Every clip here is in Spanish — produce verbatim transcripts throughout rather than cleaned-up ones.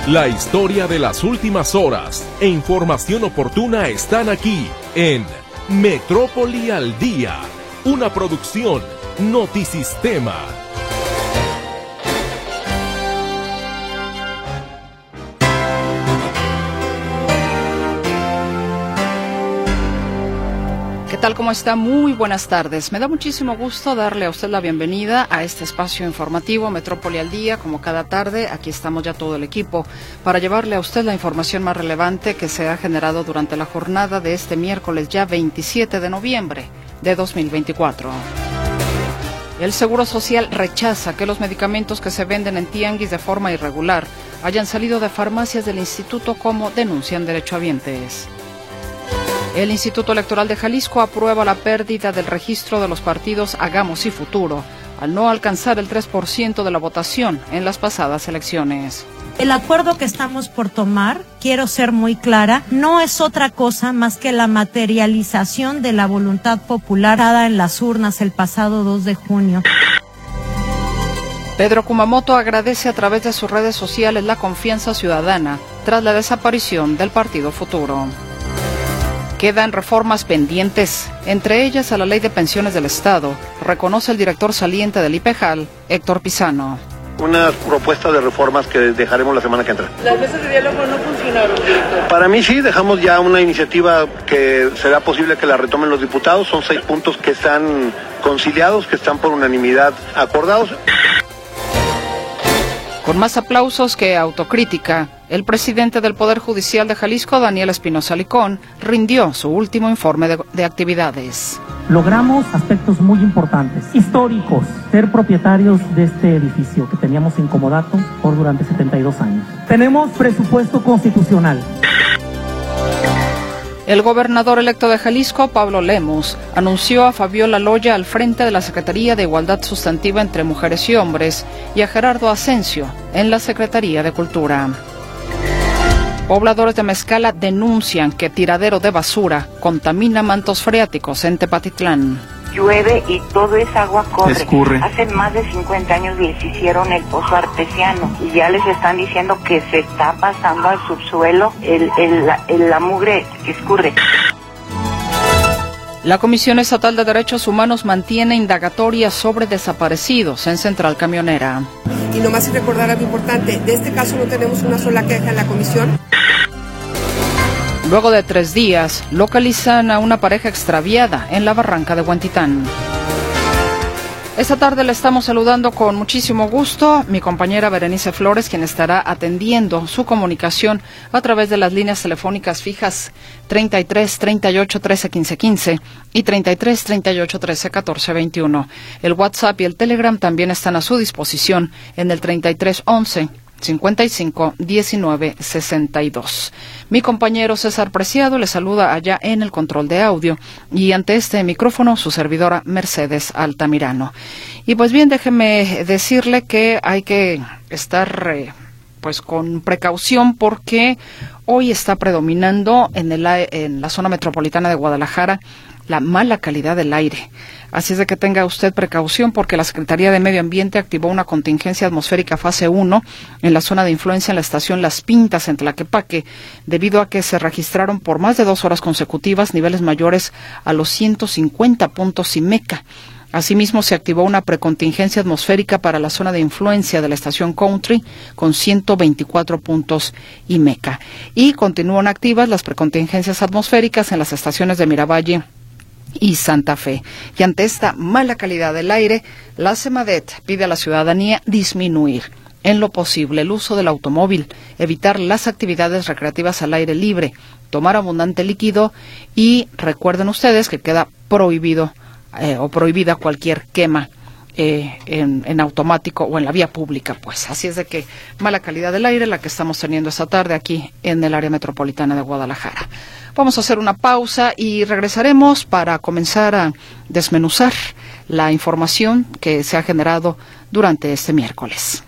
La historia de las últimas horas e información oportuna están aquí en Metrópoli al Día, una producción Notisistema. ¿Qué tal? ¿Cómo está? Muy buenas tardes. Me da muchísimo gusto darle a usted la bienvenida a este espacio informativo Metrópoli al Día. Como cada tarde, aquí estamos ya todo el equipo para llevarle a usted la información más relevante que se ha generado durante la jornada de este miércoles ya veintisiete de noviembre de dos mil veinticuatro. El Seguro Social rechaza que los medicamentos que se venden en tianguis de forma irregular hayan salido de farmacias del instituto como denuncian derechohabientes. El Instituto Electoral de Jalisco aprueba la pérdida del registro de los partidos Hagamos y Futuro, al no alcanzar el tres por ciento de la votación en las pasadas elecciones. El acuerdo que estamos por tomar, quiero ser muy clara, no es otra cosa más que la materialización de la voluntad popular dada en las urnas el pasado dos de junio. Pedro Kumamoto agradece a través de sus redes sociales la confianza ciudadana tras la desaparición del Partido Futuro. Quedan reformas pendientes, entre ellas a la Ley de Pensiones del Estado, reconoce el director saliente del IPEJAL, Héctor Pizano. Unas propuestas de reformas que dejaremos la semana que entra. ¿Las mesas de diálogo no funcionaron, director? Para mí sí, dejamos ya una iniciativa que será posible que la retomen los diputados. Son seis puntos que están conciliados, que están por unanimidad acordados. Con más aplausos que autocrítica, el presidente del Poder Judicial de Jalisco, Daniel Espinoza Licón, rindió su último informe de, de actividades. Logramos aspectos muy importantes, históricos, ser propietarios de este edificio que teníamos en comodato por durante setenta y dos años. Tenemos presupuesto constitucional. El gobernador electo de Jalisco, Pablo Lemus, anunció a Fabiola Loya al frente de la Secretaría de Igualdad Sustantiva entre Mujeres y Hombres y a Gerardo Asensio en la Secretaría de Cultura. Pobladores de Mezcala denuncian que tiradero de basura contamina mantos freáticos en Tepatitlán. Llueve y todo esa agua corre. Escurre. Hace más de cincuenta años les hicieron el pozo artesiano y ya les están diciendo que se está pasando al subsuelo el, el, la, el, la mugre que escurre. La Comisión Estatal de Derechos Humanos mantiene indagatorias sobre desaparecidos en Central Camionera. Y nomás recordar algo importante, de este caso no tenemos una sola queja en la comisión. Luego de tres días, localizan a una pareja extraviada en la barranca de Huentitán. Esta tarde le estamos saludando con muchísimo gusto mi compañera Berenice Flores, quien estará atendiendo su comunicación a través de las líneas telefónicas fijas treinta y tres, treinta y ocho, trece, quince, quince y treinta y tres, treinta y ocho, trece, catorce, veintiuno. El WhatsApp y el Telegram también están a su disposición en el treinta y tres, once, cincuenta y cinco, diecinueve, sesenta y dos. Mi compañero César Preciado le saluda allá en el control de audio y ante este micrófono su servidora Mercedes Altamirano. Y pues bien, déjeme decirle que hay que estar eh, pues con precaución porque hoy está predominando en, el, en la zona metropolitana de Guadalajara la mala calidad del aire. Así es de que tenga usted precaución porque la Secretaría de Medio Ambiente activó una contingencia atmosférica fase uno en la zona de influencia en la estación Las Pintas en Tlaquepaque, debido a que se registraron por más de dos horas consecutivas niveles mayores a los ciento cincuenta puntos I M E C A. Asimismo, se activó una precontingencia atmosférica para la zona de influencia de la estación Country con ciento veinticuatro puntos I M E C A. Y continúan activas las precontingencias atmosféricas en las estaciones de Miravalle y Santa Fe. Y ante esta mala calidad del aire, la CEMADET pide a la ciudadanía disminuir en lo posible el uso del automóvil, evitar las actividades recreativas al aire libre, tomar abundante líquido y recuerden ustedes que queda prohibido eh, o prohibida cualquier quema Eh, en, en automático o en la vía pública, pues. Así es de que mala calidad del aire la que estamos teniendo esta tarde aquí en el área metropolitana de Guadalajara. Vamos a hacer una pausa y regresaremos para comenzar a desmenuzar la información que se ha generado durante este miércoles.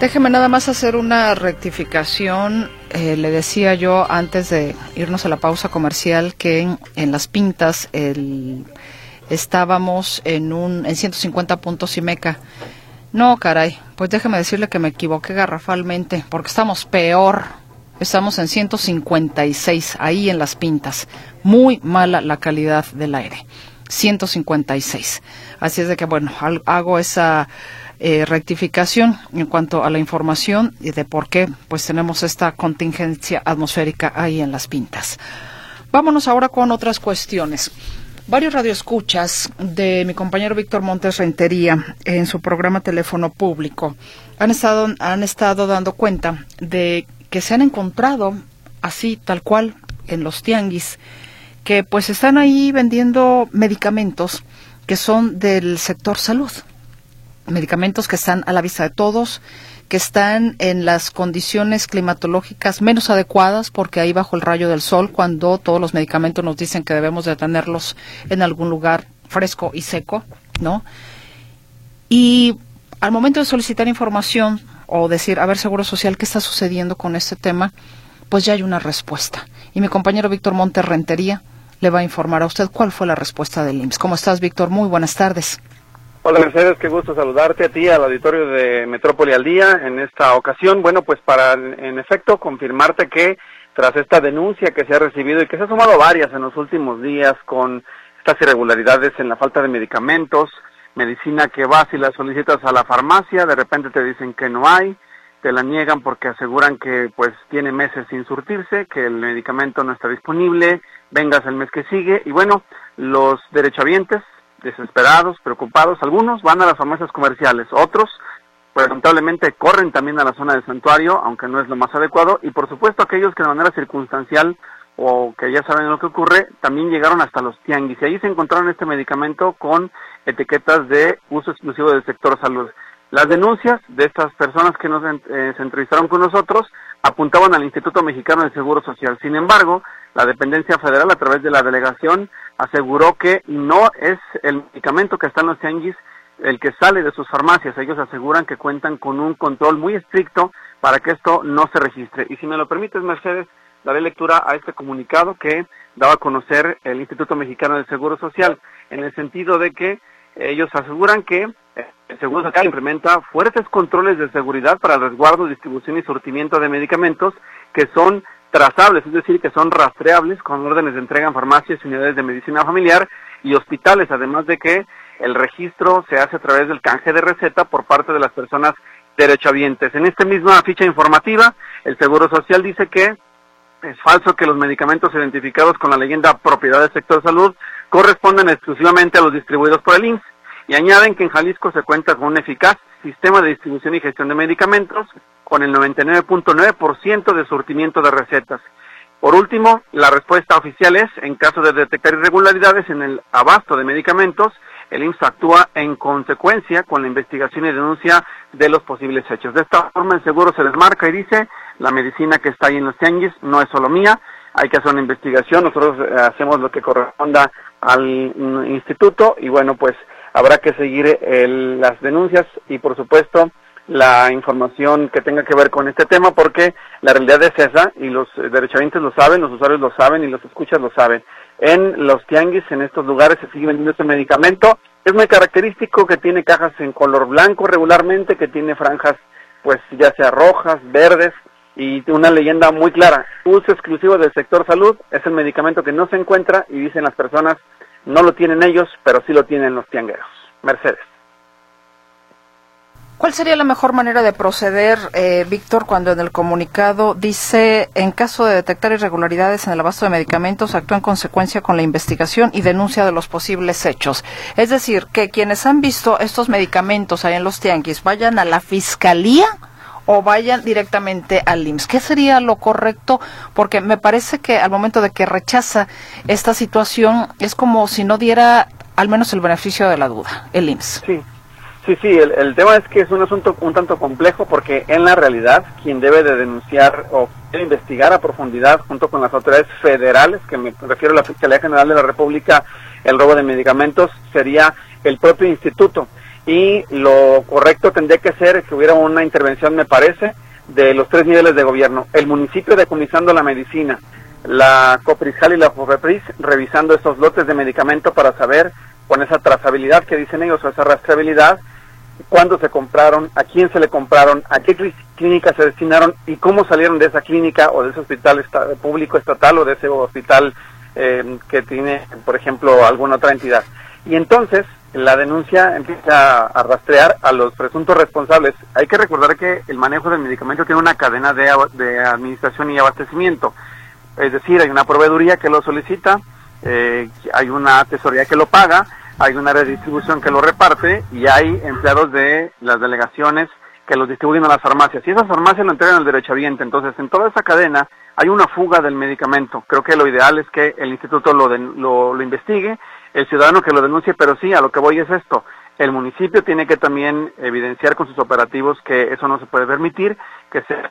Déjeme nada más hacer una rectificación. Eh, le decía yo antes de irnos a la pausa comercial que en, en Las Pintas el, estábamos en un en ciento cincuenta puntos IMECA. No, caray, pues déjeme decirle que me equivoqué garrafalmente, porque estamos peor. Estamos en ciento cincuenta y seis, ahí en Las Pintas. Muy mala la calidad del aire. ciento cincuenta y seis. Así es de que, bueno, hago esa eh, rectificación en cuanto a la información y de por qué pues tenemos esta contingencia atmosférica ahí en Las Pintas. Vámonos ahora con otras cuestiones. Varios radioescuchas de mi compañero Víctor Montes Rentería en su programa Teléfono Público han estado, han estado dando cuenta de que se han encontrado así, tal cual, en los tianguis, que pues están ahí vendiendo medicamentos que son del sector salud, medicamentos que están a la vista de todos, que están en las condiciones climatológicas menos adecuadas, porque ahí bajo el rayo del sol, cuando todos los medicamentos nos dicen que debemos de tenerlos en algún lugar fresco y seco, ¿no? Y al momento de solicitar información o decir, a ver, Seguro Social, ¿qué está sucediendo con este tema? Pues ya hay una respuesta. Y mi compañero Víctor Montes Rentería le va a informar a usted cuál fue la respuesta del I M S S. ¿Cómo estás, Víctor? Muy buenas tardes. Hola, Mercedes, qué gusto saludarte a ti, al auditorio de Metrópoli al Día. En esta ocasión, bueno, pues para, en efecto, confirmarte que tras esta denuncia que se ha recibido y que se ha sumado varias en los últimos días con estas irregularidades en la falta de medicamentos, medicina que vas y la solicitas a la farmacia, de repente te dicen que no hay, te la niegan porque aseguran que pues tiene meses sin surtirse, que el medicamento no está disponible, vengas el mes que sigue, y bueno, los derechohabientes, desesperados, preocupados, algunos van a las farmacias comerciales, otros, pues lamentablemente corren también a la zona del santuario, aunque no es lo más adecuado, y por supuesto aquellos que de manera circunstancial o que ya saben lo que ocurre, también llegaron hasta los tianguis, y ahí se encontraron este medicamento con etiquetas de uso exclusivo del sector salud. Las denuncias de estas personas que nos eh, se entrevistaron con nosotros apuntaban al Instituto Mexicano del Seguro Social. Sin embargo, la dependencia federal, a través de la delegación, aseguró que no es el medicamento que está en los tianguis el que sale de sus farmacias. Ellos aseguran que cuentan con un control muy estricto para que esto no se registre. Y si me lo permites, Mercedes, daré lectura a este comunicado que daba a conocer el Instituto Mexicano del Seguro Social, en el sentido de que ellos aseguran que el Seguro Social implementa fuertes controles de seguridad para el resguardo, distribución y surtimiento de medicamentos que son trazables, es decir, que son rastreables con órdenes de entrega en farmacias y unidades de medicina familiar y hospitales, además de que el registro se hace a través del canje de receta por parte de las personas derechohabientes. En esta misma ficha informativa, el Seguro Social dice que es falso que los medicamentos identificados con la leyenda propiedad del sector salud corresponden exclusivamente a los distribuidos por el I M S S, y añaden que en Jalisco se cuenta con un eficaz sistema de distribución y gestión de medicamentos con el noventa y nueve punto nueve por ciento de surtimiento de recetas. Por último, la respuesta oficial es, en caso de detectar irregularidades en el abasto de medicamentos, el I M S S actúa en consecuencia con la investigación y denuncia de los posibles hechos. De esta forma, el seguro se desmarca y dice, la medicina que está ahí en los tianguis no es solo mía, hay que hacer una investigación, nosotros eh, hacemos lo que corresponda al mm, instituto, y bueno, pues habrá que seguir el, las denuncias y por supuesto la información que tenga que ver con este tema, porque la realidad es esa, y los derechohabientes lo saben, los usuarios lo saben y los escuchas lo saben. En los tianguis, en estos lugares, se sigue vendiendo este medicamento. Es muy característico que tiene cajas en color blanco regularmente, que tiene franjas, pues ya sea rojas, verdes, y una leyenda muy clara: uso exclusivo del sector salud. Es el medicamento que no se encuentra, y dicen las personas, no lo tienen ellos, pero sí lo tienen los tiangueros. Mercedes. ¿Cuál sería la mejor manera de proceder, eh, Víctor, cuando en el comunicado dice, en caso de detectar irregularidades en el abasto de medicamentos, actúa en consecuencia con la investigación y denuncia de los posibles hechos? Es decir, que quienes han visto estos medicamentos ahí en los tianguis vayan a la fiscalía o vayan directamente al I M S S. ¿Qué sería lo correcto? Porque me parece que al momento de que rechaza esta situación es como si no diera al menos el beneficio de la duda, el I M S S. Sí. Sí, sí, el, el tema es que es un asunto un tanto complejo, porque en la realidad quien debe de denunciar o investigar a profundidad junto con las autoridades federales, que me refiero a la Fiscalía General de la República, el robo de medicamentos, sería el propio instituto. y lo correcto tendría que ser que hubiera una intervención, me parece, de los tres niveles de gobierno. El municipio decomisando la medicina, la Copriscal y la Fofepris revisando esos lotes de medicamento para saber, con esa trazabilidad que dicen ellos, o esa rastreabilidad, cuándo se compraron, a quién se le compraron, a qué clínica se destinaron y cómo salieron de esa clínica o de ese hospital esta, público estatal o de ese hospital eh, que tiene, por ejemplo, alguna otra entidad. Y entonces la denuncia empieza a rastrear a los presuntos responsables. Hay que recordar que el manejo del medicamento tiene una cadena de, de administración y abastecimiento. Es decir, hay una proveeduría que lo solicita, eh, hay una tesorería que lo paga, hay una redistribución que lo reparte y hay empleados de las delegaciones que los distribuyen a las farmacias. Y esas farmacias lo entregan al derechohabiente. Entonces, en toda esa cadena hay una fuga del medicamento. Creo que lo ideal es que el instituto lo, de, lo, lo investigue, el ciudadano que lo denuncie, pero sí, a lo que voy es esto. El municipio tiene que también evidenciar con sus operativos que eso no se puede permitir, que sea...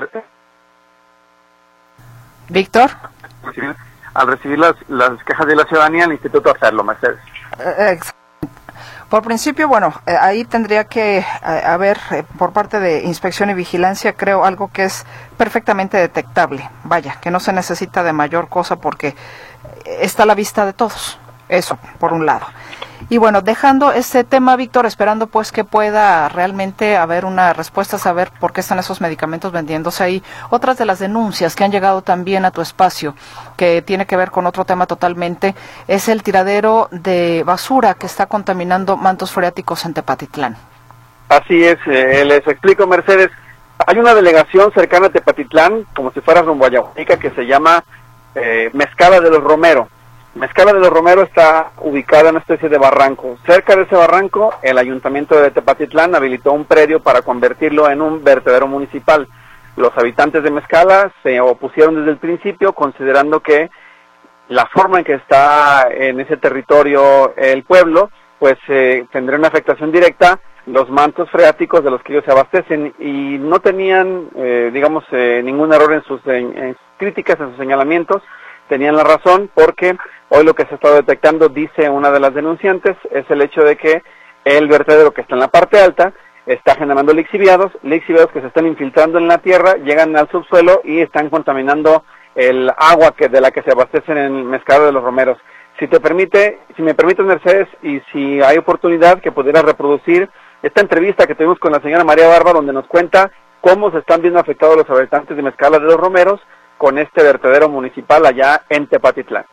Víctor. Al recibir las, las quejas de la ciudadanía, el instituto hacerlo, Mercedes. Eh, por principio, bueno, eh, ahí tendría que eh, haber, eh, por parte de Inspección y Vigilancia, creo, algo que es perfectamente detectable. Vaya, que no se necesita de mayor cosa porque está a la vista de todos. Eso, por un lado. Y bueno, dejando este tema, Víctor, esperando pues que pueda realmente haber una respuesta, saber por qué están esos medicamentos vendiéndose ahí. Otras de las denuncias que han llegado también a tu espacio, que tiene que ver con otro tema totalmente, es el tiradero de basura que está contaminando mantos freáticos en Tepatitlán. Así es, eh, les explico, Mercedes. Hay una delegación cercana a Tepatitlán, como si fuera rumbo a Yahuica, que se llama eh, Mezcala de los Romero. Mezcala de los Romero está ubicada en una especie de barranco. Cerca de ese barranco, el ayuntamiento de Tepatitlán habilitó un predio para convertirlo en un vertedero municipal. Los habitantes de Mezcala se opusieron desde el principio, considerando que la forma en que está en ese territorio el pueblo, pues eh, tendría una afectación directa los mantos freáticos de los que ellos se abastecen, y no tenían, eh, digamos, eh, ningún error en sus, en, en sus críticas, en sus señalamientos. Tenían la razón, porque hoy lo que se ha estado detectando, dice una de las denunciantes, es el hecho de que el vertedero que está en la parte alta está generando lixiviados, lixiviados que se están infiltrando en la tierra, llegan al subsuelo y están contaminando el agua que de la que se abastecen en el Mezcala de los Romeros. Si te permite, si me permites, Mercedes, y si hay oportunidad, que pudiera reproducir esta entrevista que tuvimos con la señora María Barba, donde nos cuenta cómo se están viendo afectados los habitantes de Mezcala de los Romeros con este vertedero municipal allá en Tepatitlán.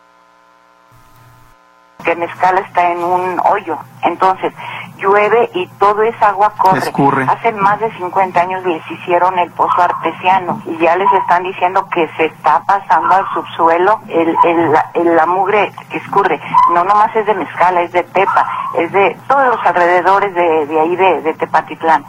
Que Mezcala está en un hoyo, entonces llueve y todo esa agua corre. Escurre. Hace más de cincuenta años les hicieron el pozo artesiano y ya les están diciendo que se está pasando al subsuelo el, el, la, el, la mugre que escurre. No nomás es de Mezcala, es de Tepa, es de todos los alrededores de, de ahí de, de Tepatitlán.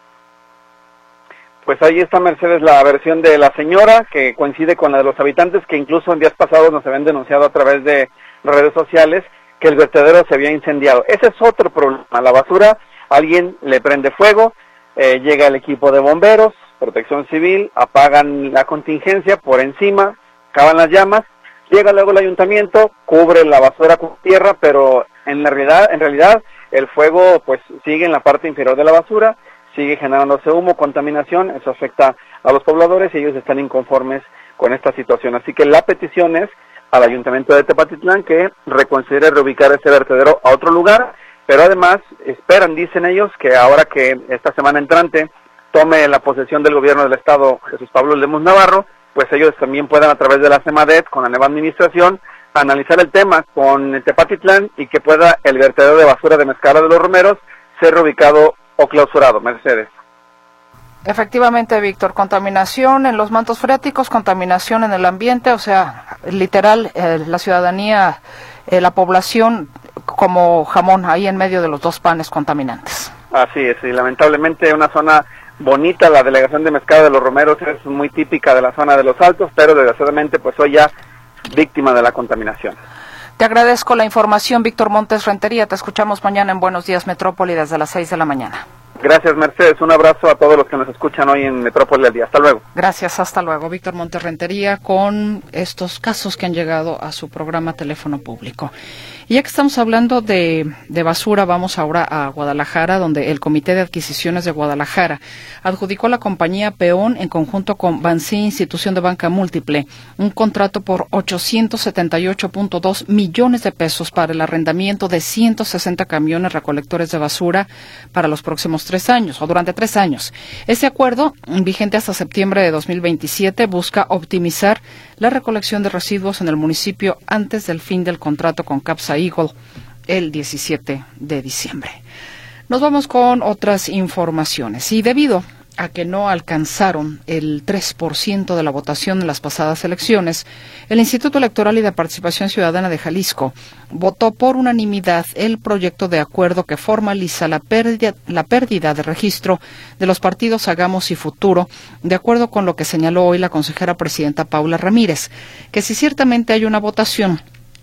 Pues ahí está, Mercedes, la versión de la señora, que coincide con la de los habitantes, que incluso en días pasados nos habían denunciado a través de redes sociales que el vertedero se había incendiado. Ese es otro problema. La basura, alguien le prende fuego, eh, llega el equipo de bomberos, protección civil, apagan la contingencia por encima, acaban las llamas, llega luego el ayuntamiento, cubre la basura con tierra, pero en la realidad, en realidad el fuego pues sigue en la parte inferior de la basura, sigue generándose humo, contaminación, eso afecta a los pobladores y ellos están inconformes con esta situación. Así que la petición es al Ayuntamiento de Tepatitlán que reconsidere reubicar ese vertedero a otro lugar, pero además esperan, dicen ellos, que ahora que esta semana entrante tome la posesión del gobierno del Estado Jesús Pablo Lemus Navarro, pues ellos también puedan a través de la CEMADET, con la nueva administración, analizar el tema con Tepatitlán y que pueda el vertedero de basura de Mezcala de los Romeros ser reubicado o clausurado. Mercedes. Efectivamente, Víctor, contaminación en los mantos freáticos, contaminación en el ambiente, o sea, literal, eh, la ciudadanía, eh, la población como jamón ahí en medio de los dos panes contaminantes. Así es, y lamentablemente una zona bonita, la delegación de Mezcala de los Romeros es muy típica de la zona de los Altos, pero desgraciadamente pues hoy ya víctima de la contaminación. Te agradezco la información, Víctor Montes Rentería. Te escuchamos mañana en Buenos Días Metrópoli desde las seis de la mañana. Gracias, Mercedes. Un abrazo a todos los que nos escuchan hoy en Metrópoli al Día. Hasta luego. Gracias, hasta luego. Víctor Monterrentería con estos casos que han llegado a su programa Teléfono Público. Y ya que estamos hablando de, de basura, vamos ahora a Guadalajara, donde el Comité de Adquisiciones de Guadalajara adjudicó a la compañía Peón, en conjunto con Bansi, Institución de Banca Múltiple, un contrato por ochocientos setenta y ocho punto dos millones de pesos para el arrendamiento de ciento sesenta camiones recolectores de basura para los próximos tres años, o durante tres años. Ese acuerdo, vigente hasta septiembre de dos mil veintisiete, busca optimizar la recolección de residuos en el municipio antes del fin del contrato con Capsa Eagle el diecisiete de diciembre. Nos vamos con otras informaciones. Y debido a que no alcanzaron el tres por ciento de la votación en las pasadas elecciones, el Instituto Electoral y de Participación Ciudadana de Jalisco votó por unanimidad el proyecto de acuerdo que formaliza la pérdida, la pérdida de registro de los partidos Hagamos y Futuro, de acuerdo con lo que señaló hoy la consejera presidenta Paula Ramírez, que si ciertamente hay una votación,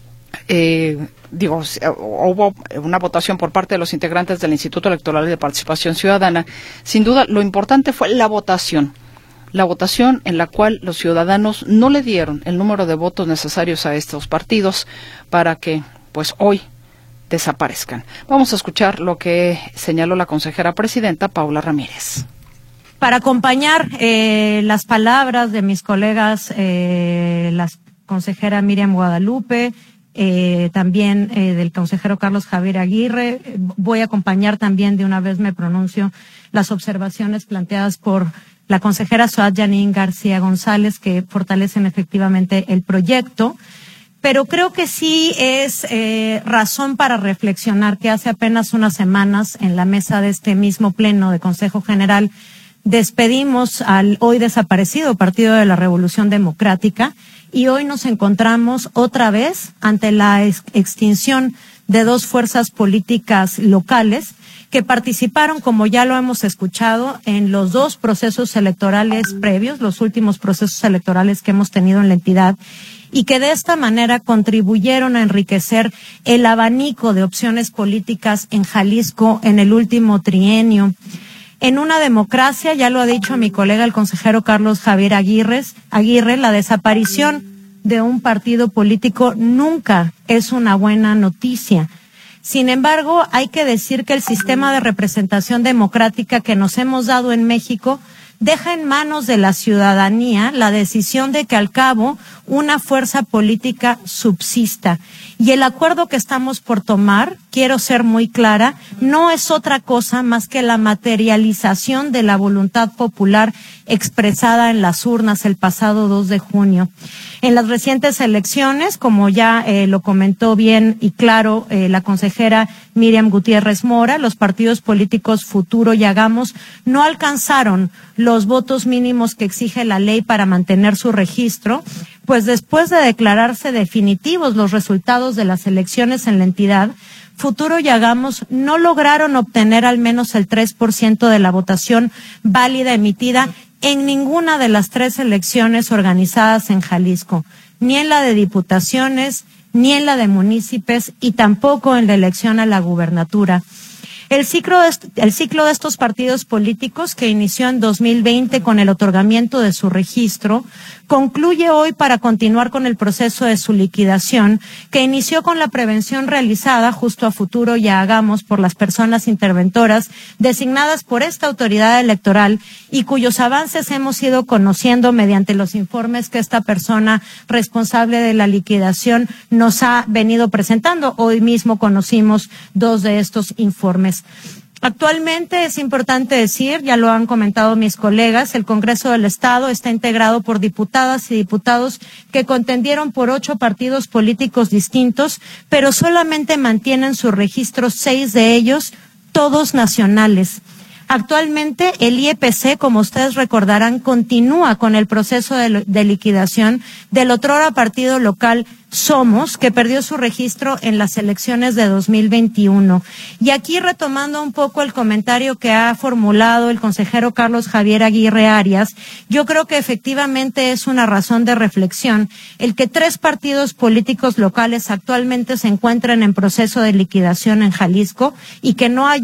eh, digo, hubo una votación por parte de los integrantes del Instituto Electoral y de Participación Ciudadana, sin duda lo importante fue la votación. La votación en la cual los ciudadanos no le dieron el número de votos necesarios a estos partidos para que, pues, hoy desaparezcan. Vamos a escuchar lo que señaló la consejera presidenta Paula Ramírez. Para acompañar eh, las palabras de mis colegas, eh, la consejera Miriam Guadalupe, Eh, también eh, del consejero Carlos Javier Aguirre. Voy a acompañar también, de una vez me pronuncio, las observaciones planteadas por la consejera Suad Yanín García González, que fortalecen efectivamente el proyecto. Pero creo que sí es eh, razón para reflexionar que hace apenas unas semanas, en la mesa de este mismo pleno de Consejo General, despedimos al hoy desaparecido Partido de la Revolución Democrática, y hoy nos encontramos otra vez ante la ex- extinción de dos fuerzas políticas locales que participaron, como ya lo hemos escuchado, en los dos procesos electorales previos, los últimos procesos electorales que hemos tenido en la entidad, y que de esta manera contribuyeron a enriquecer el abanico de opciones políticas en Jalisco en el último trienio. En una democracia, ya lo ha dicho mi colega el consejero Carlos Javier Aguirre, Aguirre, la desaparición de un partido político nunca es una buena noticia. Sin embargo, hay que decir que el sistema de representación democrática que nos hemos dado en México deja en manos de la ciudadanía la decisión de que al cabo una fuerza política subsista. Y el acuerdo que estamos por tomar, quiero ser muy clara, no es otra cosa más que la materialización de la voluntad popular expresada en las urnas el pasado dos de junio. En las recientes elecciones, como ya eh, lo comentó bien y claro eh, la consejera Miriam Gutiérrez Mora, los partidos políticos Futuro y Hagamos no alcanzaron los votos mínimos que exige la ley para mantener su registro, pues después de declararse definitivos los resultados de las elecciones en la entidad, Futuro y Hagamos no lograron obtener al menos el tres por ciento de la votación válida emitida en ninguna de las tres elecciones organizadas en Jalisco, ni en la de diputaciones, ni en la de municipios y tampoco en la elección a la gubernatura. El ciclo, de, el ciclo de estos partidos políticos, que inició en dos mil veinte con el otorgamiento de su registro, concluye hoy para continuar con el proceso de su liquidación, que inició con la prevención realizada justo a Futuro y a Hagamos por las personas interventoras designadas por esta autoridad electoral y cuyos avances hemos ido conociendo mediante los informes que esta persona responsable de la liquidación nos ha venido presentando. Hoy mismo conocimos dos de estos informes. Actualmente es importante decir, ya lo han comentado mis colegas, el Congreso del Estado está integrado por diputadas y diputados que contendieron por ocho partidos políticos distintos, pero solamente mantienen su registro seis de ellos, todos nacionales. Actualmente el I E P C, como ustedes recordarán, continúa con el proceso de, de liquidación del otrora partido local Somos, que perdió su registro en las elecciones de dos mil veintiuno. Y aquí, retomando un poco el comentario que ha formulado el consejero Carlos Javier Aguirre Arias, yo creo que efectivamente es una razón de reflexión el que tres partidos políticos locales actualmente se encuentren en proceso de liquidación en Jalisco y que no haya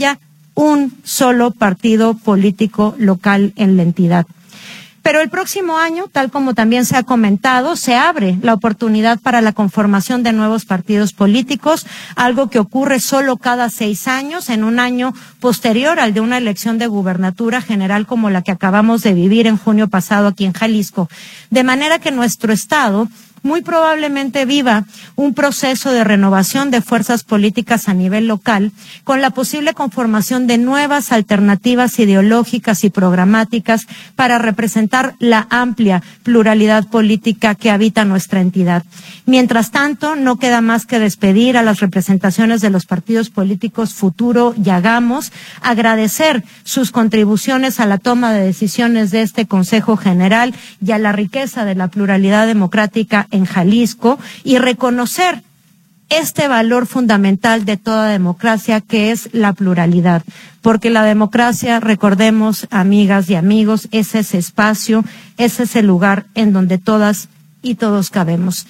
un solo partido político local en la entidad. Pero el próximo año, tal como también se ha comentado, se abre la oportunidad para la conformación de nuevos partidos políticos, algo que ocurre solo cada seis años, en un año posterior al de una elección de gubernatura general como la que acabamos de vivir en junio pasado aquí en Jalisco. De manera que nuestro estado muy probablemente viva un proceso de renovación de fuerzas políticas a nivel local, con la posible conformación de nuevas alternativas ideológicas y programáticas para representar la amplia pluralidad política que habita nuestra entidad. Mientras tanto, no queda más que despedir a las representaciones de los partidos políticos Futuro y Hagamos, agradecer sus contribuciones a la toma de decisiones de este Consejo General y a la riqueza de la pluralidad democrática en Jalisco, y reconocer este valor fundamental de toda democracia, que es la pluralidad, porque la democracia, recordemos, amigas y amigos, es ese espacio, es ese lugar en donde todas y todos cabemos.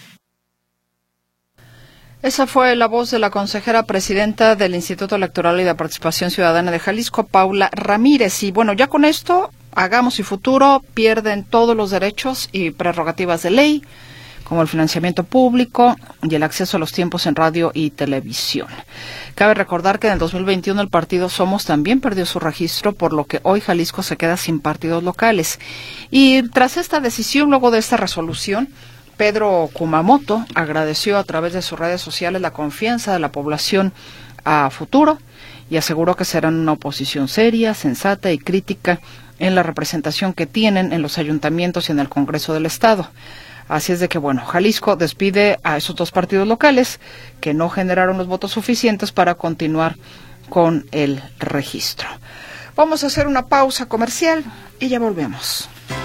Esa fue la voz de la consejera presidenta del Instituto Electoral y de Participación Ciudadana de Jalisco, Paula Ramírez. Y bueno, ya con esto, Hagamos y Futuro pierden todos los derechos y prerrogativas de ley, como el financiamiento público y el acceso a los tiempos en radio y televisión. Cabe recordar que en el dos mil veintiuno el partido Somos también perdió su registro, por lo que hoy Jalisco se queda sin partidos locales. Y tras esta decisión, luego de esta resolución, Pedro Kumamoto agradeció a través de sus redes sociales la confianza de la población a Futuro y aseguró que serán una oposición seria, sensata y crítica en la representación que tienen en los ayuntamientos y en el Congreso del Estado. Así es de que, bueno, Jalisco despide a esos dos partidos locales que no generaron los votos suficientes para continuar con el registro. Vamos a hacer una pausa comercial y ya volvemos.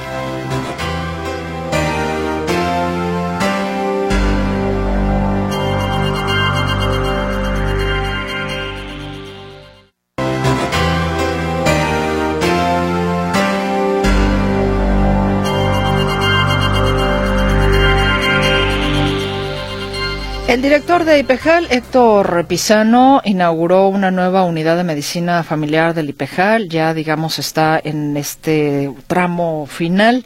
El director de IPEJAL, Héctor Pizano, inauguró una nueva unidad de medicina familiar del IPEJAL. Ya, digamos, está en este tramo final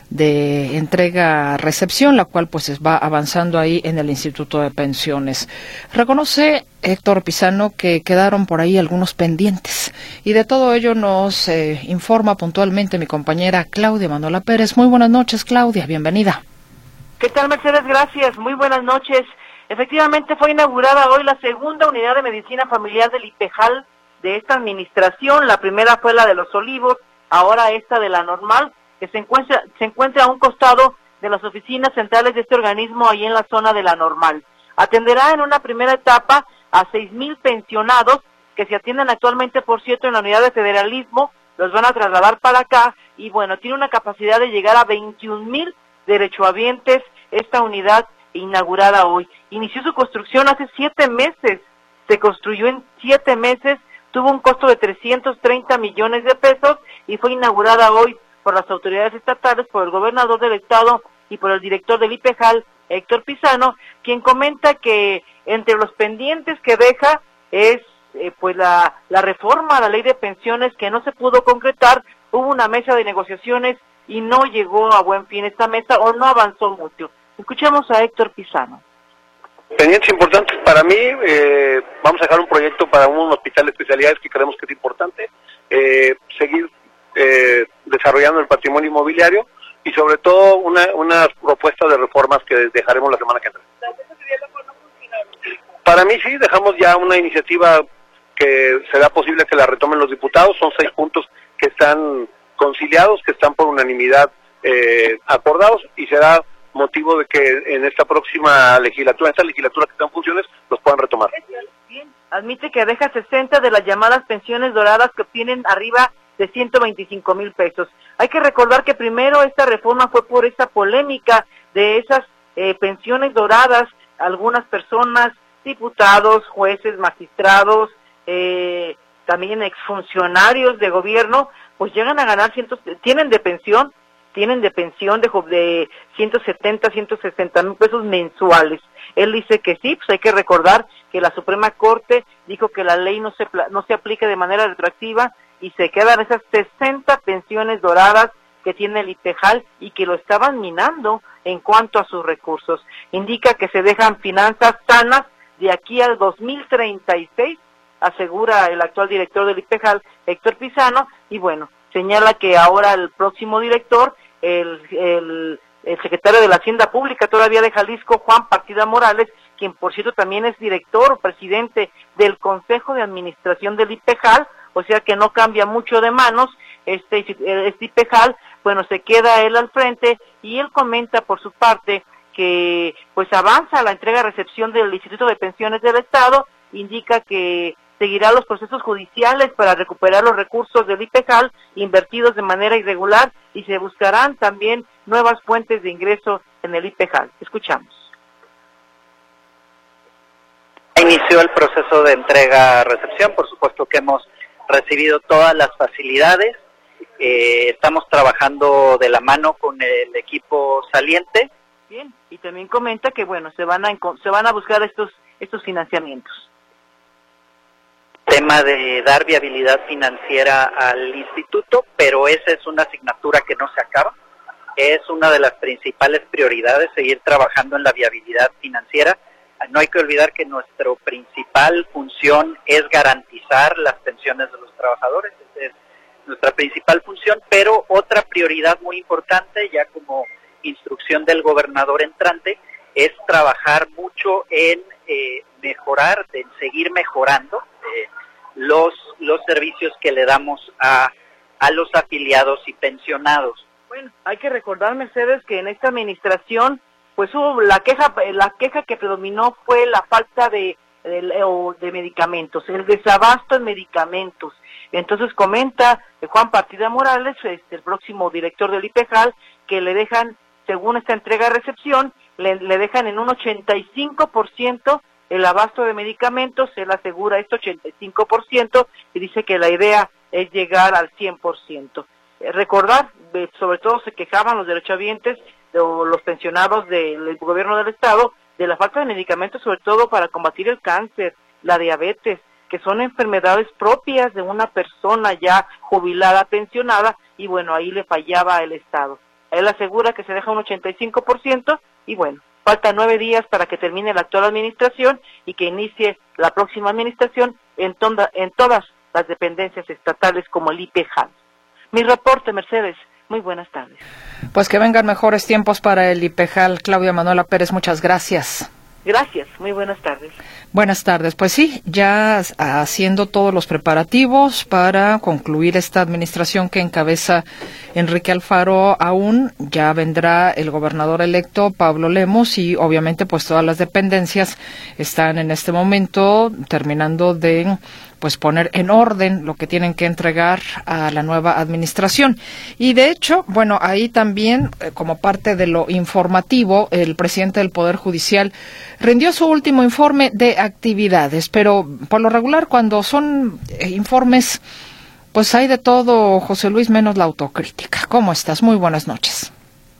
de entrega-recepción, la cual pues va avanzando ahí en el Instituto de Pensiones. Reconoce Héctor Pizano que quedaron por ahí algunos pendientes, y de todo ello nos eh, informa puntualmente mi compañera Claudia Manuela Pérez. Muy buenas noches, Claudia, bienvenida. ¿Qué tal, Mercedes? Gracias, muy buenas noches. Efectivamente, fue inaugurada hoy la segunda unidad de medicina familiar del IPEJAL de esta administración. La primera fue la de Los Olivos, ahora esta de la Normal, que se encuentra, se encuentra a un costado de las oficinas centrales de este organismo, ahí en la zona de la Normal. Atenderá en una primera etapa a seis mil pensionados que se atienden actualmente, por cierto, en la unidad de federalismo. Los van a trasladar para acá y, bueno, tiene una capacidad de llegar a veintiún mil derechohabientes esta unidad inaugurada hoy. Inició su construcción hace siete meses, se construyó en siete meses, tuvo un costo de trescientos treinta millones de pesos y fue inaugurada hoy por las autoridades estatales, por el gobernador del estado y por el director del IPEJAL, Héctor Pizano, quien comenta que entre los pendientes que deja es eh, pues la, la reforma a la ley de pensiones que no se pudo concretar. Hubo una mesa de negociaciones y no llegó a buen fin esta mesa, o no avanzó mucho. Escuchemos a Héctor Pizano. Pendientes importantes para mí, eh, vamos a dejar un proyecto para un hospital de especialidades que creemos que es importante, eh, seguir eh, desarrollando el patrimonio inmobiliario y sobre todo una, una propuesta de reformas que dejaremos la semana que entra. Para mí sí, dejamos ya una iniciativa que será posible que la retomen los diputados, son seis puntos que están conciliados, que están por unanimidad eh, acordados, y será motivo de que en esta próxima legislatura, esta legislatura que está en funciones, los puedan retomar. Bien. Admite que deja sesenta de las llamadas pensiones doradas que obtienen arriba de ciento veinticinco mil pesos. Hay que recordar que primero esta reforma fue por esa polémica de esas eh, pensiones doradas. Algunas personas, diputados, jueces, magistrados, eh, también exfuncionarios de gobierno, pues llegan a ganar cientos, tienen de pensión tienen de pensión de, de ciento setenta, ciento sesenta mil pesos mensuales. Él dice que sí, pues hay que recordar que la Suprema Corte dijo que la ley no se no se aplica de manera retroactiva y se quedan esas sesenta pensiones doradas que tiene el IPEJAL y que lo estaban minando en cuanto a sus recursos. Indica que se dejan finanzas sanas de aquí al dos mil treinta y seis, asegura el actual director del IPEJAL, Héctor Pizano, y bueno, señala que ahora el próximo director, el, el, el secretario de la Hacienda Pública todavía de Jalisco, Juan Partida Morales, quien por cierto también es director o presidente del Consejo de Administración del IPEJAL, o sea que no cambia mucho de manos este, este IPEJAL, bueno, se queda él al frente y él comenta por su parte que pues avanza la entrega-recepción del Instituto de Pensiones del Estado, indica que seguirá los procesos judiciales para recuperar los recursos del IPEJAL invertidos de manera irregular y se buscarán también nuevas fuentes de ingreso en el IPEJAL. Escuchamos. Inició el proceso de entrega-recepción, por supuesto que hemos recibido todas las facilidades, eh, estamos trabajando de la mano con el equipo saliente. Bien, y también comenta que bueno, se van a se van a buscar estos estos financiamientos. Tema de dar viabilidad financiera al instituto, pero esa es una asignatura que no se acaba. Es una de las principales prioridades, seguir trabajando en la viabilidad financiera. No hay que olvidar que nuestra principal función es garantizar las pensiones de los trabajadores, esa es nuestra principal función, pero otra prioridad muy importante, ya como instrucción del gobernador entrante, es trabajar mucho en eh, mejorar, en seguir mejorando eh, los los servicios que le damos a, a los afiliados y pensionados. Bueno, hay que recordar, Mercedes, que en esta administración pues hubo la queja, la queja que predominó fue la falta de, de, de medicamentos, el desabasto en medicamentos. Entonces comenta Juan Partida Morales, este, el próximo director del IPEJAL, que le dejan, según esta entrega-recepción, le, le dejan en un ochenta y cinco por ciento el abasto de medicamentos, él asegura este ochenta y cinco por ciento y dice que la idea es llegar al cien por ciento. Eh, recordar, eh, sobre todo se quejaban los derechohabientes o los pensionados del, del gobierno del estado de la falta de medicamentos, sobre todo para combatir el cáncer, la diabetes, que son enfermedades propias de una persona ya jubilada, pensionada, y bueno, ahí le fallaba el estado. Él asegura que se deja un ochenta y cinco por ciento y bueno, faltan nueve días para que termine la actual administración y que inicie la próxima administración en, tonda, en todas las dependencias estatales como el IPEJAL. Mi reporte, Mercedes. Muy buenas tardes. Pues que vengan mejores tiempos para el IPEJAL. Claudia Manuela Pérez, muchas gracias. Gracias, muy buenas tardes. Buenas tardes. Pues sí, ya haciendo todos los preparativos para concluir esta administración que encabeza Enrique Alfaro aún, ya vendrá el gobernador electo Pablo Lemos y obviamente pues todas las dependencias están en este momento terminando de pues poner en orden lo que tienen que entregar a la nueva administración. Y de hecho, bueno, ahí también, eh, como parte de lo informativo, el presidente del Poder Judicial rindió su último informe de actividades, pero por lo regular cuando son eh, informes, pues hay de todo, José Luis, menos la autocrítica. ¿Cómo estás? Muy buenas noches.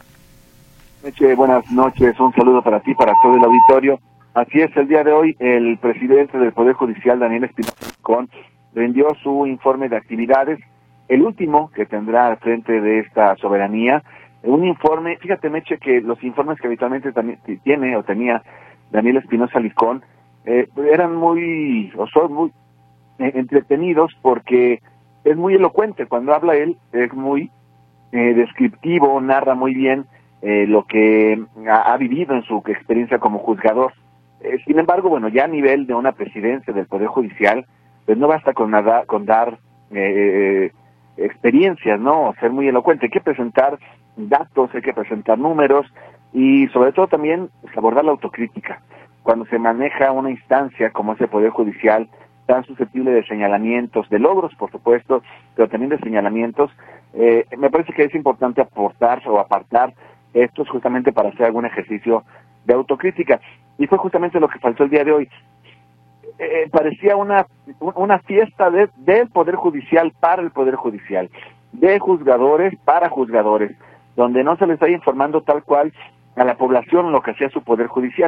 Meche, buenas noches, un saludo para ti, para todo el auditorio. Así es, el día de hoy el presidente del Poder Judicial, Daniel Espinosa Alicón, rindió su informe de actividades, el último que tendrá al frente de esta soberanía. Un informe, fíjate Meche, que los informes que habitualmente también tiene o tenía Daniel Espinosa Alicón eh, eran muy, o son muy eh, entretenidos porque es muy elocuente. Cuando habla él es muy eh, descriptivo, narra muy bien eh, lo que ha, ha vivido en su experiencia como juzgador. Eh, sin embargo, bueno, ya a nivel de una presidencia del Poder Judicial, pues no basta con, nada, con dar eh, experiencias, ¿no? Ser muy elocuente. Hay que presentar datos, hay que presentar números y sobre todo también abordar la autocrítica. Cuando se maneja una instancia como es el Poder Judicial, tan susceptible de señalamientos, de logros, por supuesto, pero también de señalamientos, eh, me parece que es importante aportar o apartar estos justamente para hacer algún ejercicio de autocrítica. Y fue justamente lo que faltó el día de hoy. Eh, parecía una una fiesta de, del Poder Judicial para el Poder Judicial, de juzgadores para juzgadores, donde no se les está informando tal cual a la población lo que hacía su Poder Judicial.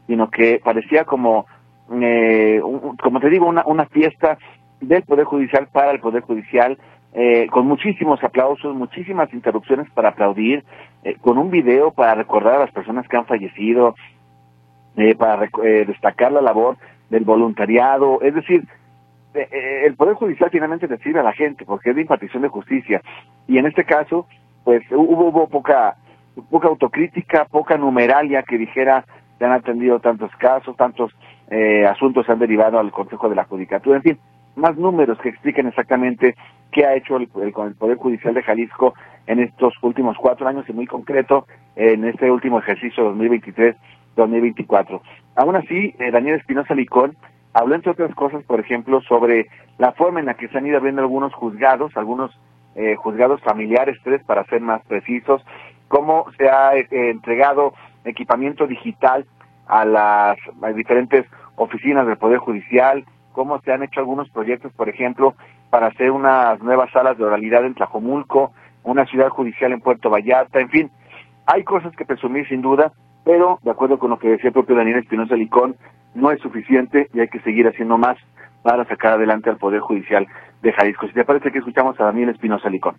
sino que parecía como, eh, un, como te digo, una, una fiesta del Poder Judicial para el Poder Judicial, eh, con muchísimos aplausos, muchísimas interrupciones para aplaudir, eh, con un video para recordar a las personas que han fallecido, eh, para eh, destacar la labor del voluntariado. Es decir, eh, el Poder Judicial finalmente le sirve a la gente porque es de impartición de justicia, y en este caso pues hubo, hubo poca poca autocrítica, poca numeralia que dijera se han atendido tantos casos, tantos eh, asuntos se han derivado al Consejo de la Judicatura, en fin, más números que expliquen exactamente qué ha hecho el, el, el Poder Judicial de Jalisco en estos últimos cuatro años y muy concreto en este último ejercicio dos mil veintitrés dos mil veinticuatro. Aún así, eh, Daniel Espinosa Licón habló, entre otras cosas, por ejemplo, sobre la forma en la que se han ido abriendo algunos juzgados, algunos eh, juzgados familiares, tres para ser más precisos, cómo se ha eh, entregado equipamiento digital a las a diferentes oficinas del Poder Judicial, cómo se han hecho algunos proyectos, por ejemplo, para hacer unas nuevas salas de oralidad en Tlajomulco, una ciudad judicial en Puerto Vallarta, en fin, hay cosas que presumir sin duda, pero de acuerdo con lo que decía el propio Daniel Espinosa Licón, no es suficiente y hay que seguir haciendo más para sacar adelante al Poder Judicial de Jalisco. Si te parece que escuchamos a Daniel Espinosa Licón.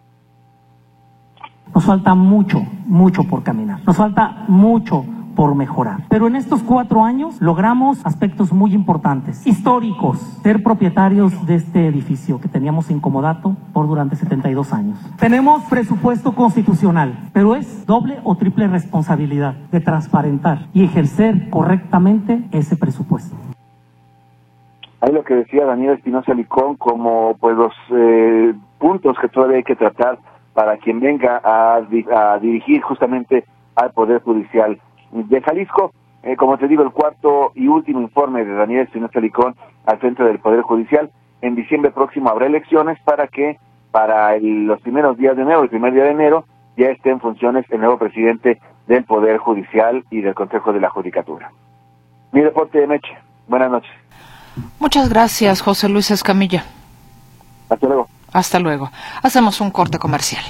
Nos falta mucho, mucho por caminar. Nos falta mucho por mejorar. Pero en estos cuatro años logramos aspectos muy importantes, históricos, ser propietarios de este edificio que teníamos en comodato por durante setenta y dos años. Tenemos presupuesto constitucional, pero es doble o triple responsabilidad de transparentar y ejercer correctamente ese presupuesto. Hay lo que decía Daniel Espinosa Licón como pues los eh, puntos que todavía hay que tratar para quien venga a, a dirigir justamente al Poder Judicial de Jalisco. Eh, como te digo, el cuarto y último informe de Daniel Espinosa Licón al frente del Poder Judicial. En diciembre próximo habrá elecciones para que para el, los primeros días de enero, el primer día de enero, ya esté en funciones el nuevo presidente del Poder Judicial y del Consejo de la Judicatura. Mi reporte de Meche. Buenas noches. Muchas gracias, José Luis Escamilla. Hasta luego. Hasta luego. Hacemos un corte comercial.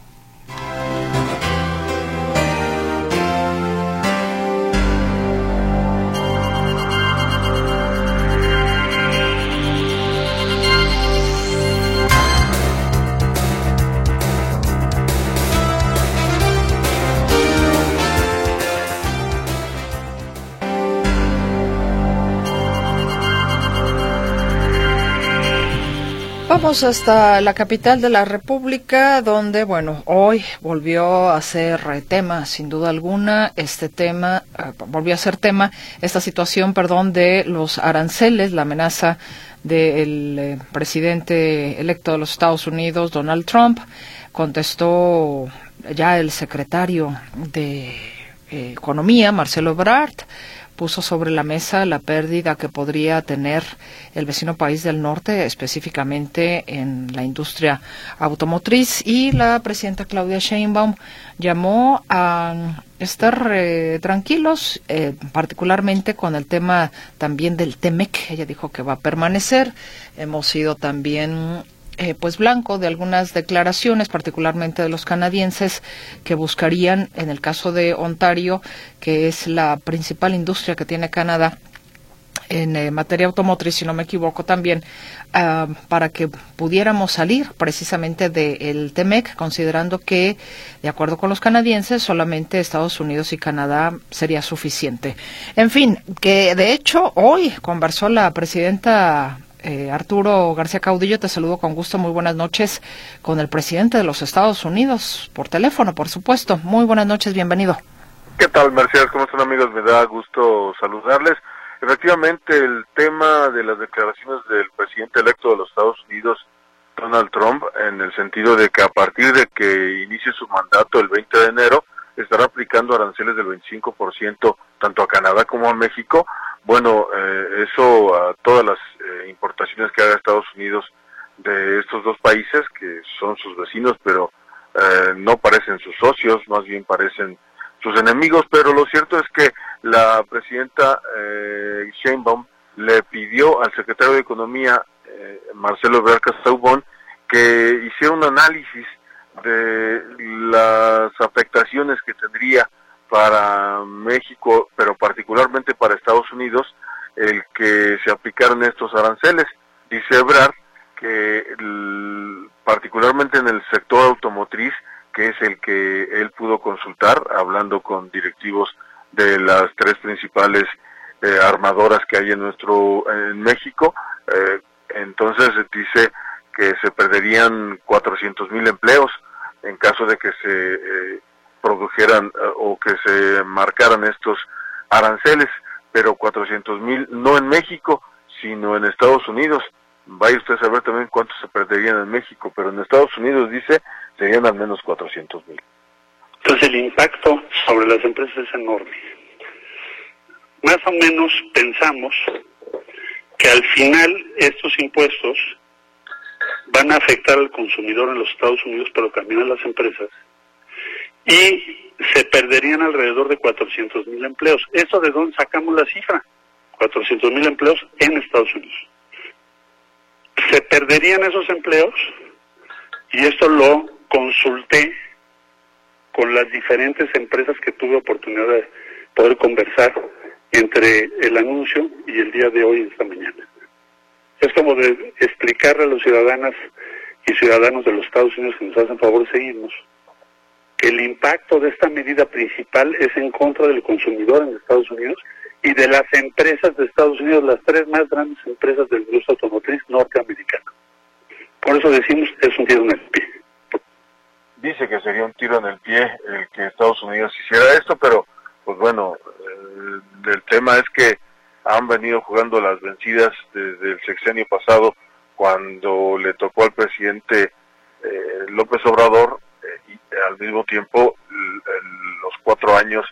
Vamos hasta la capital de la República, donde, bueno, hoy volvió a ser tema, sin duda alguna, este tema, uh, volvió a ser tema, esta situación, perdón, de los aranceles, la amenaza del eh, presidente electo de los Estados Unidos, Donald Trump. Contestó ya el secretario de eh, Economía, Marcelo Ebrard, puso sobre la mesa la pérdida que podría tener el vecino país del norte, específicamente en la industria automotriz, y la presidenta Claudia Sheinbaum llamó a estar eh, tranquilos, eh, particularmente con el tema también del T-MEC. Ella dijo que va a permanecer. Hemos sido también Eh, pues blanco de algunas declaraciones, particularmente de los canadienses, que buscarían, en el caso de Ontario, que es la principal industria que tiene Canadá en eh, materia automotriz, si no me equivoco también, uh, para que pudiéramos salir precisamente del T-MEC, considerando que, de acuerdo con los canadienses, solamente Estados Unidos y Canadá sería suficiente. En fin, que de hecho hoy conversó la presidenta Eh, Arturo García Caudillo, te saludo con gusto, muy buenas noches, con el presidente de los Estados Unidos, por teléfono, por supuesto. Muy buenas noches, bienvenido. ¿Qué tal, Mercedes? ¿Cómo están, amigos? Me da gusto saludarles. Efectivamente, el tema de las declaraciones del presidente electo de los Estados Unidos, Donald Trump, en el sentido de que a partir de que inicie su mandato el veinte de enero, estará aplicando aranceles del veinticinco por ciento tanto a Canadá como a México. Bueno, eh, eso a todas las eh, importaciones que haga Estados Unidos de estos dos países, que son sus vecinos, pero eh, no parecen sus socios, más bien parecen sus enemigos. Pero lo cierto es que la presidenta eh, Sheinbaum le pidió al secretario de Economía, eh, Marcelo Ebrard Casaubon, que hiciera un análisis de las afectaciones que tendría para México, pero particularmente para Estados Unidos, el que se aplicaran estos aranceles. Dice Ebrard que el, particularmente en el sector automotriz, que es el que él pudo consultar, hablando con directivos de las tres principales eh, armadoras que hay en nuestro en México, eh, entonces dice que se perderían cuatrocientos mil empleos en caso de que se eh, produjeran uh, o que se marcaran estos aranceles, pero cuatrocientos mil no en México, sino en Estados Unidos. Vaya usted a saber también cuántos se perderían en México, pero en Estados Unidos, dice, serían al menos cuatrocientos mil. Entonces el impacto sobre las empresas es enorme. Más o menos pensamos que al final estos impuestos van a afectar al consumidor en los Estados Unidos, pero también a las empresas, y se perderían alrededor de cuatrocientos mil empleos. ¿Eso de dónde sacamos la cifra? cuatrocientos mil empleos en Estados Unidos. Se perderían esos empleos, y esto lo consulté con las diferentes empresas que tuve oportunidad de poder conversar entre el anuncio y el día de hoy, esta mañana. Es como de explicarle a los ciudadanas y ciudadanos de los Estados Unidos que nos hacen favor de seguirnos, que el impacto de esta medida principal es en contra del consumidor en Estados Unidos y de las empresas de Estados Unidos, las tres más grandes empresas del industria automotriz norteamericana. Por eso decimos que es un tiro en el pie. Dice que sería un tiro en el pie el que Estados Unidos hiciera esto, pero pues bueno, el, el tema es que han venido jugando las vencidas desde el sexenio pasado, cuando le tocó al presidente eh, López Obrador, eh, y al mismo tiempo el, el, los cuatro años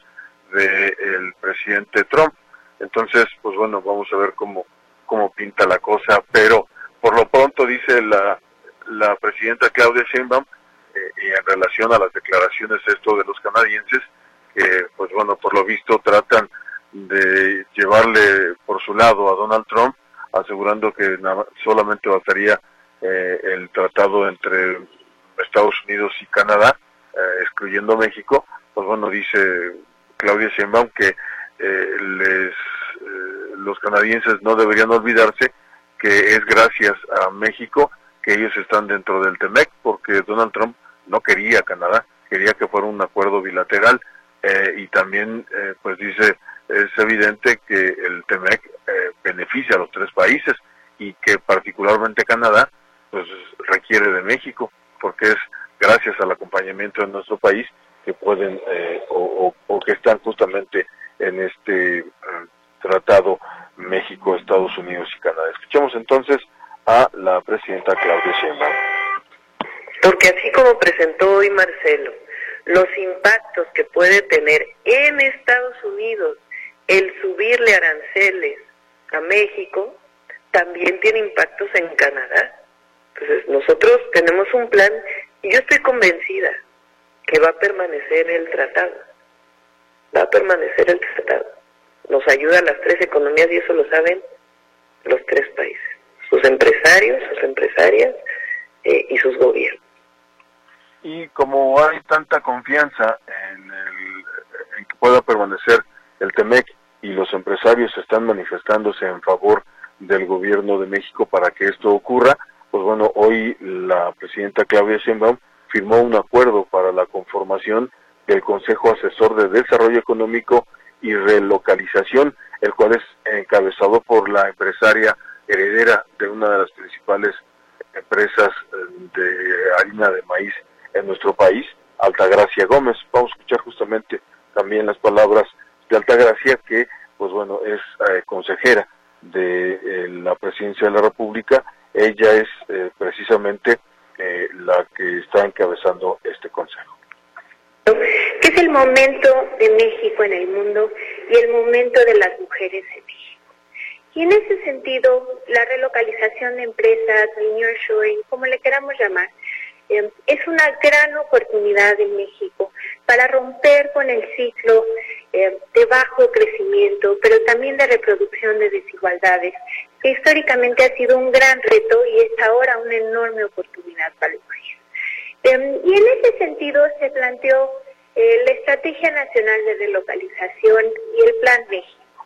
del presidente Trump. Entonces, pues bueno, vamos a ver cómo, cómo pinta la cosa, pero por lo pronto dice la, la presidenta Claudia Sheinbaum, eh, y en relación a las declaraciones esto de los canadienses, que pues bueno, por lo visto tratan de llevarle por su lado a Donald Trump, asegurando que nada, solamente bastaría eh, el tratado entre Estados Unidos y Canadá, eh, excluyendo México. Pues bueno, dice Claudia Sheinbaum que eh, les, eh, los canadienses no deberían olvidarse que es gracias a México que ellos están dentro del T M E C, porque Donald Trump no quería Canadá, quería que fuera un acuerdo bilateral, eh, y también eh, pues dice, es evidente que el T M E C eh, beneficia a los tres países y que particularmente Canadá pues requiere de México, porque es gracias al acompañamiento de nuestro país que pueden eh, o, o, o que están justamente en este eh, tratado México, Estados Unidos y Canadá. Escuchamos entonces a la presidenta Claudia Sheinbaum. Porque así como presentó hoy Marcelo, los impactos que puede tener en Estados Unidos el subirle aranceles a México, también tiene impactos en Canadá. Entonces nosotros tenemos un plan y yo estoy convencida que va a permanecer el tratado. Va a permanecer el tratado. Nos ayuda a las tres economías y eso lo saben los tres países. Sus empresarios, sus empresarias eh, y sus gobiernos. Y como hay tanta confianza en, el, en que pueda permanecer el T M E C y los empresarios están manifestándose en favor del gobierno de México para que esto ocurra, pues bueno, hoy la presidenta Claudia Sheinbaum firmó un acuerdo para la conformación del Consejo Asesor de Desarrollo Económico y Relocalización, el cual es encabezado por la empresaria heredera de una de las principales empresas de harina de maíz en nuestro país, Altagracia Gómez. Vamos a escuchar justamente también las palabras de Altagracia, que pues bueno es eh, consejera de eh, la Presidencia de la República. Ella es eh, precisamente eh, la que está encabezando este consejo. Que es el momento de México en el mundo y el momento de las mujeres en México. Y en ese sentido, la relocalización de empresas, el nearshoring, como le queramos llamar, eh, es una gran oportunidad en México para romper con el ciclo eh, de bajo crecimiento, pero también de reproducción de desigualdades, que históricamente ha sido un gran reto y es ahora una enorme oportunidad para el país. Eh, y en ese sentido se planteó eh, la Estrategia Nacional de Relocalización y el Plan México?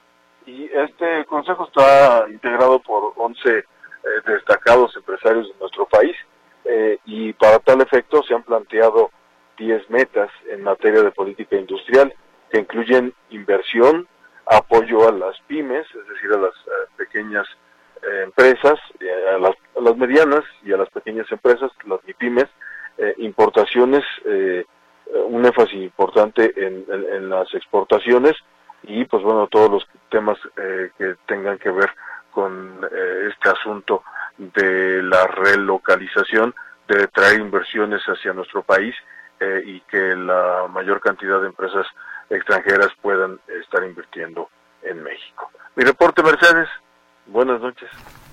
Y este consejo está integrado por once eh, destacados empresarios de nuestro país eh, y para tal efecto se han planteado diez metas en materia de política industrial que incluyen inversión, apoyo a las pymes, es decir, a las eh, pequeñas eh, empresas, eh, a, las, a las medianas y a las pequeñas empresas, las MIPYMES, eh, importaciones, eh, un énfasis importante en, en, en las exportaciones y pues bueno, todos los temas eh, que tengan que ver con eh, este asunto de la relocalización, de traer inversiones hacia nuestro país eh, y que la mayor cantidad de empresas extranjeras puedan estar invirtiendo en México. Mi reporte, Mercedes. Buenas noches.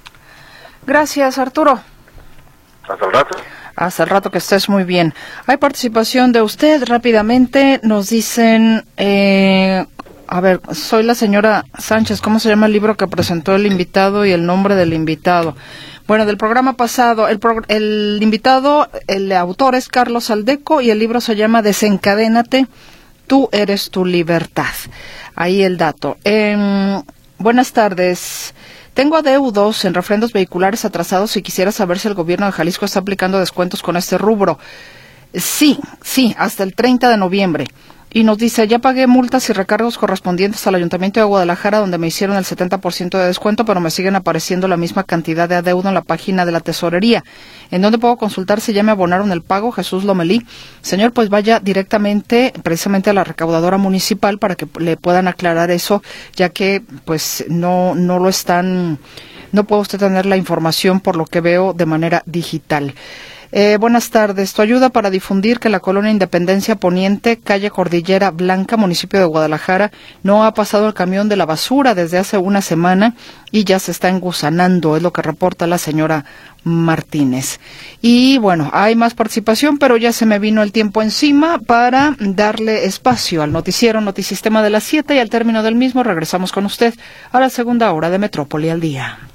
Gracias, Arturo. Hasta el rato. Hasta el rato, que estés muy bien. Hay participación de usted. Rápidamente nos dicen, eh, a ver, soy la señora Sánchez. ¿Cómo se llama el libro que presentó el invitado y el nombre del invitado? Bueno, del programa pasado, el, pro, el invitado, el autor es Carlos Aldeco y el libro se llama Desencadénate, tú eres tu libertad. Ahí el dato. Eh, buenas tardes. Tengo adeudos en refrendos vehiculares atrasados y quisiera saber si el gobierno de Jalisco está aplicando descuentos con este rubro. Sí, sí, hasta el treinta de noviembre. Y nos dice, ya pagué multas y recargos correspondientes al Ayuntamiento de Guadalajara, donde me hicieron el setenta por ciento de descuento, pero me siguen apareciendo la misma cantidad de adeudo en la página de la tesorería. ¿En dónde puedo consultar si ya me abonaron el pago? Jesús Lomelí. Señor, pues vaya directamente, precisamente a la recaudadora municipal para que le puedan aclarar eso, ya que pues no, no lo están, no puede usted tener la información por lo que veo de manera digital. Eh, buenas tardes. Tu ayuda para difundir que la colonia Independencia Poniente, calle Cordillera Blanca, municipio de Guadalajara, no ha pasado el camión de la basura desde hace una semana y ya se está engusanando, es lo que reporta la señora Martínez. Y bueno, hay más participación, pero ya se me vino el tiempo encima para darle espacio al noticiero Notisistema de las siete y al término del mismo regresamos con usted a la segunda hora de Metrópoli al Día.